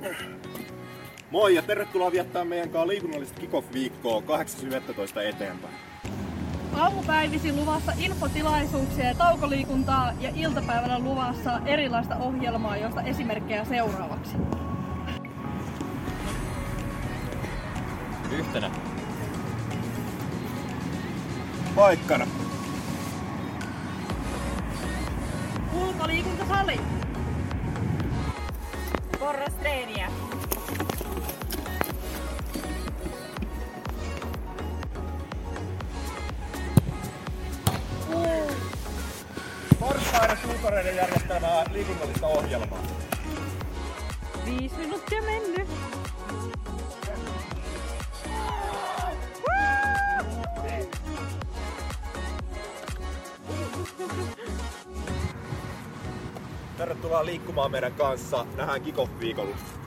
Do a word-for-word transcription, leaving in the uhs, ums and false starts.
Moi ja tervetuloa viettää meidän kanssa liikunnallista kick-off-viikkoa kahdeksas yhdestoista eteenpäin. Aamupäivisin luvassa infotilaisuuksia ja taukoliikuntaa ja iltapäivällä luvassa erilaista ohjelmaa, josta esimerkkejä seuraavaksi. Yhtenä. Paikkana. Ulkoliikuntasali. Porrastreeniä. Portaiden tutoreiden järjestämää liikunnallista ohjelmaa. Viisi minuuttia mennyt. Tervetuloa liikkumaan meidän kanssa. Nähdään kick-off-viikolla.